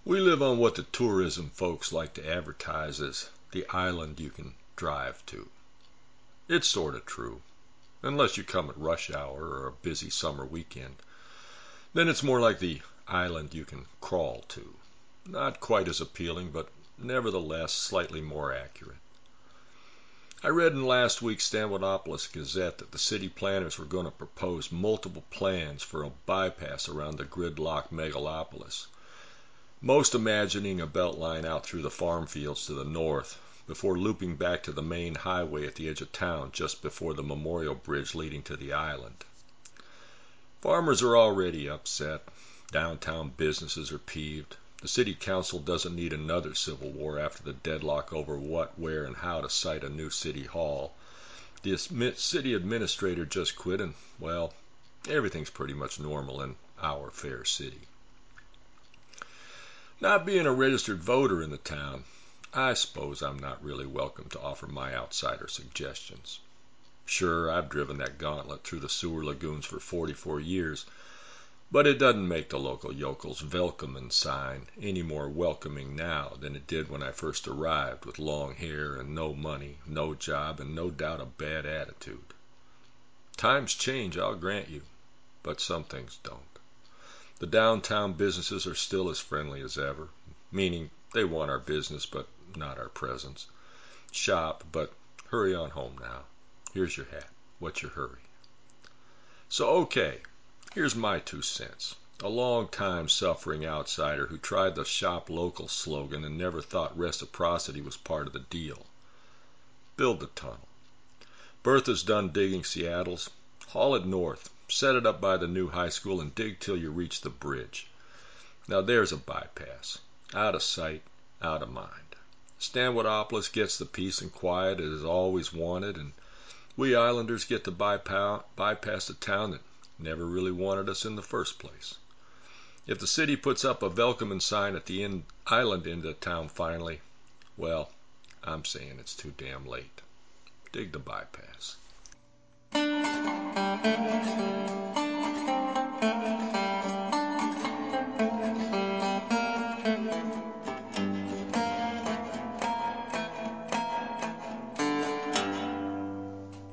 We live on what the tourism folks like to advertise as the island you can drive to. It's sort of true, unless you come at rush hour or a busy summer weekend. Then it's more like the island you can crawl to. Not quite as appealing, but nevertheless slightly more accurate. I read in last week's Stanwinopolis Gazette that the city planners were going to propose multiple plans for a bypass around the gridlocked megalopolis, most imagining a belt line out through the farm fields to the north, before looping back to the main highway at the edge of town just before the memorial bridge leading to the island. Farmers are already upset. Downtown businesses are peeved. The city council doesn't need another civil war after the deadlock over what, where, and how to site a new city hall. The city administrator just quit, and, well, everything's pretty much normal in our fair city. Not being a registered voter in the town, I suppose I'm not really welcome to offer my outsider suggestions. Sure, I've driven that gauntlet through the sewer lagoons for 44 years, but it doesn't make the local yokels' Velkomen sign any more welcoming now than it did when I first arrived with long hair and no money, no job, and no doubt a bad attitude. Times change, I'll grant you, but some things don't. The downtown businesses are still as friendly as ever, meaning they want our business but not our presence. Shop, but hurry on home now. Here's your hat. What's your hurry? So, okay, here's my 2 cents. A long-time suffering outsider who tried the shop local slogan and never thought reciprocity was part of the deal. Build the tunnel. Bertha's done digging Seattle's. Haul it north. Set it up by the new high school and dig till you reach the bridge. Now there's a bypass. Out of sight, out of mind. Stanwinopolis gets the peace and quiet it has always wanted, and we islanders get to bypass the town that never really wanted us in the first place. If the city puts up a Velkomen sign at the island end of town finally, well, I'm saying it's too damn late. Dig the bypass.